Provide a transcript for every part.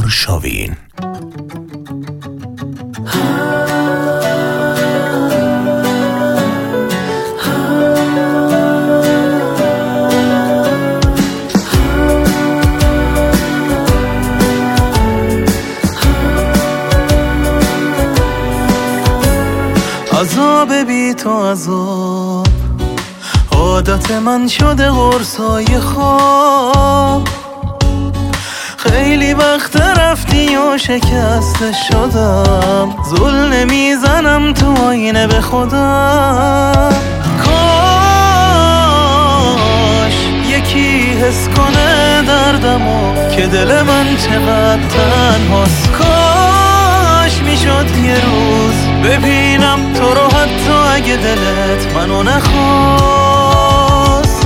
آرشاوین. عذاب بی تو عذاب، عادت من شده قرصای خواب. خیلی وقت رفتی و شکسته شدم، زل نمیزنم تو آینه به خودم. کاش یکی حس کنه دردمو که دل من چقدر تنهاست. کاش میشد یه روز ببینم تو رو حتی اگه دلت منو نخواست.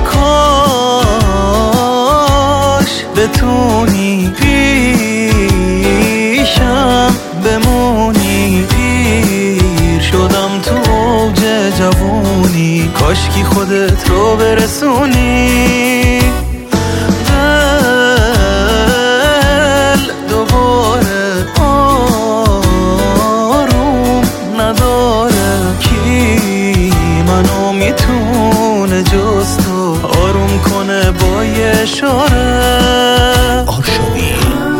کاش بتونی پیشم بمونی. پیر شدم تو اوج جوونی، کاشکی خودت رو برسونی. دل دوباره آروم نداره، کی منو میتونه جز تو آروم کنه با یه اشاره. آرشاوین.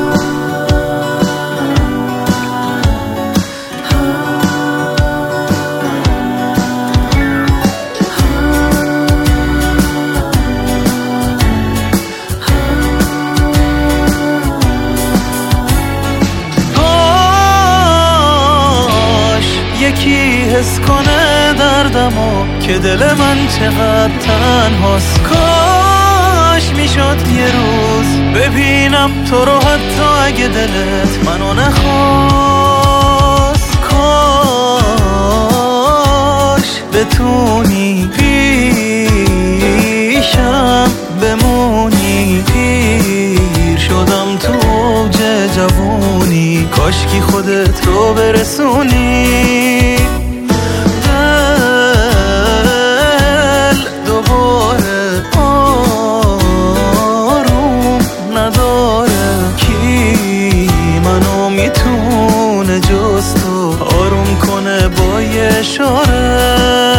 یکی حس کنه دردمو که دل من چقدر تنهاست. کاش میشد یه روز ببینم تو رو حتی اگه دلت منو نخواست. کاش بتونی پیشم بمونی. پیر شدم تو اوج جوونی، کاشکی خودت رو برسونی. دل دوباره آروم نداره، کی منو میتونه جز تو آروم کنه با یه اشاره.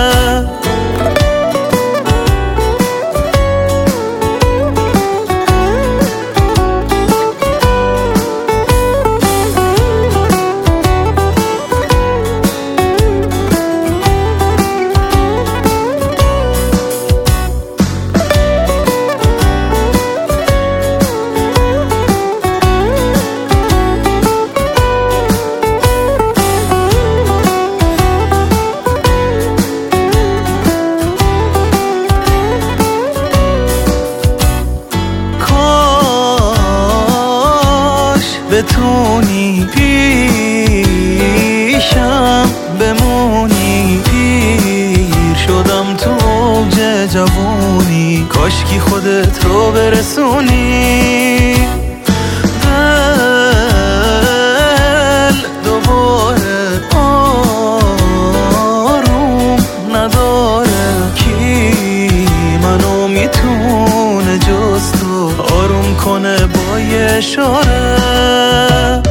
بتونی پیشم بمونی. پیر شدم تو اوج جوونی، کاشکی خودت رو برسونی. دل دوباره آروم نداره، کی منو میتونه جز تو آروم کنه با یه اشاره.